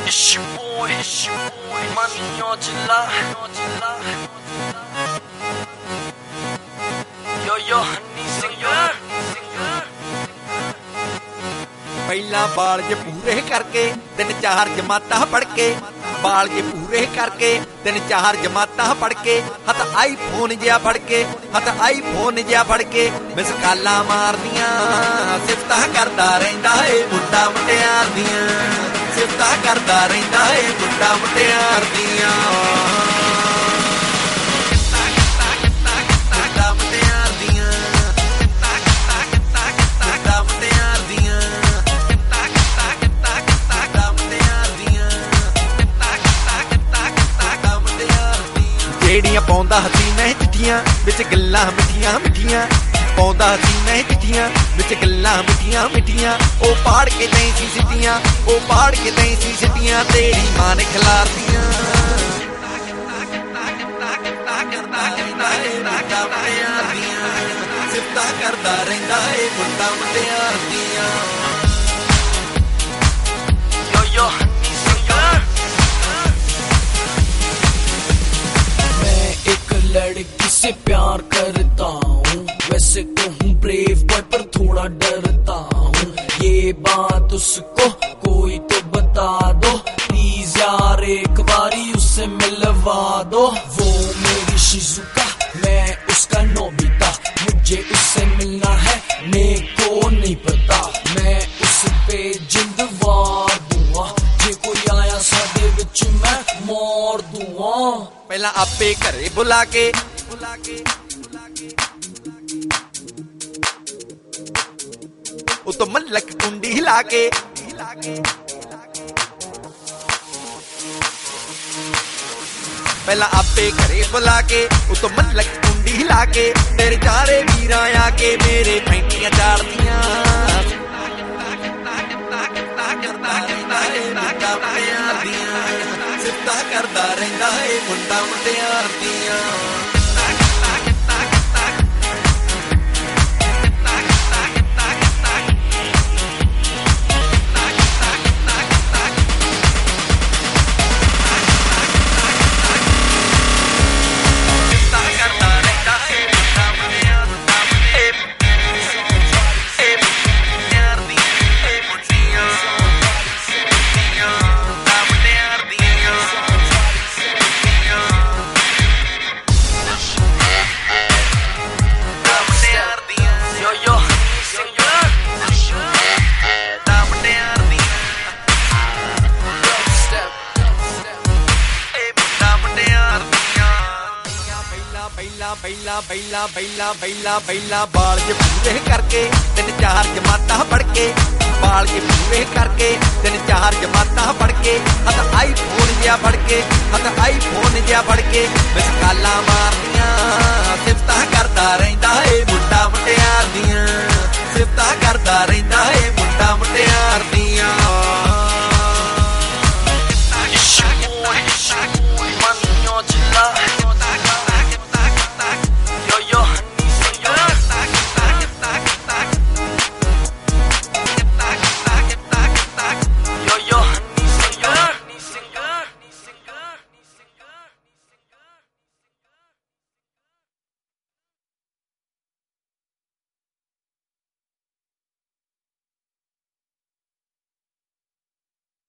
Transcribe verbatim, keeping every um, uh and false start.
It's your boy, it's your boy, Money on July. Yo, yo, honey singer. ਪਹਿਲਾਂ ਬਾਲ ਜੇ ਪੂਰੇ ਕਰਕੇ ਤਿੰਨ ਚਾਰ ਜਮਾਤਾਂ ਪੜ ਕੇ ਬਾਲ ਜੇ ਪੂਰੇ ਕਰਕੇ ਤਿੰਨ ਚਾਰ ਜਮਾਤਾਂ ਪੜ ਕੇ ਹੱਥ ਆਈਫੋਨ ਜਿਹਾ ਫੜ ਕੇ ਹੱਥ ਆਈਫੋਨ ਜਿਹਾ ਫੜ ਕੇ ਮਿਸ ਕਾਲਾਂ ਮਾਰਦੀਆਂ ਸਿਫਤਾਂ ਕਰਦਾ ਰਹਿੰਦਾ ਏ ਮੁੰਡਾ ਮੁਟਿਆਰ ਦੀਆਂ ਸਿਫਤਾਂ ਕਰਦਾ ਰਹਿੰਦਾ ਏ ਮੁੰਡਾ ਮੁਟਿਆਰ ਦੀਆਂ ਜਿਹੜੀਆਂ ਪਾਉਂਦਾ ਹਸੀਨਾ ਚਿੱਠੀਆਂ ਵਿੱਚ ਗੱਲਾਂ ਮਿੱਠੀਆਂ ਮਿੱਠੀਆਂ ਪਾਉਂਦਾ ਹਸੀਨਾ ਚਿੱਠੀਆਂ ਵਿੱਚ ਗੱਲਾਂ ਮਿੱਠੀਆਂ ਮਿੱਠੀਆਂ ਉਹ ਪਾੜ ਕੇ ਤੈਂ ਸੀ ਸਿੱਟੀਆਂ ਉਹ ਪਾੜ ਕੇ ਤੈਂ ਸੀ ਸਿੱਟੀਆਂ ਤੇਰੀ ਮਾਂ ਨੇ ਖਿਲਾਰਦੀਆਂ ਸਿਫਤਾਂ ਕਰਦਾ ਰਹਿੰਦਾ ਏ ਮੁੰਡਾ ਮੁਟਿਆਰ ਦੀਆਂ Yo, yo, honey singer. लड़की से प्यार करता हूँ वैसे तो हूँ ब्रेव बॉय पर थोड़ा डरता हूँ ये बात उसको कोई तो बता दो प्लीज यार एक बारी उससे मिलवा दो वो मेरी शिजुका मैं उसका नोबिता मुझे उससे मिलना है मेरे को नहीं पता मैं उस पे जिंद वार दूंगा जे कोई आया सादे विच मैं मार दूंगा ਪਹਿਲਾਂ ਆਪੇ ਘਰੇ ਬੁਲਾ ਕੇ ਉਤੋਂ ਮਲਕ ਕੁੰਡੀ ਹਿਲਾ ਕੇ ਪਹਿਲਾਂ ਆਪੇ ਘਰੇ ਬੁਲਾ ਕੇ ਉਤੋਂ ਮਲਕ ਕੁੰਡੀ ਹਿਲਾ ਕੇ ਤੇਰੇ ਚਾਰੇ ਵੀਰਾਂ ਆ ਕੇ ਮੇਰੇ ਪੈਂਟੀਆਂ ਚਾੜਦੀਆਂ ਸਿਫਤਾਂ ਕਰਦਾ ਰਹਿੰਦਾ ਏ ਮੁੰਡਾ ਮੁਟਿਆਰ ਦੀਆਂ ਬੈਲਾ ਬੈਲਾ ਬੈਲਾ ਬੈਲਾ ਬੈਲਾ ਬਾਲ ਜੇ ਪੂਰੇ ਕਰਕੇ ਤਿੰਨ ਚਾਰ ਜਮਾਤਾਂ ਪੜ ਕੇ ਬਾਲ ਜੇ ਪੂਰੇ ਕਰਕੇ ਤਿੰਨ ਚਾਰ ਜਮਾਤਾਂ ਪੜ ਕੇ ਹੱਥ ਆਈਫੋਨ ਜਿਹਾ ਫੜ ਕੇ ਹੱਥ ਆਈਫੋਨ ਜਿਹਾ ਫੜ ਕੇ ਮਿਸ ਕਾਲਾਂ ਮਾਰਦੀਆਂ ਸਿਫਤਾਂ ਕਰਦਾ ਰਹਿੰਦਾ ਏ ਮੁੰਡਾ ਮੁਟਿਆਰ ਦੀਆਂ ਸਿਫਤਾਂ ਕਰਦਾ ਰਹਿੰਦਾ ਏ ਮੁੰਡਾ ਮੁਟਿਆਰ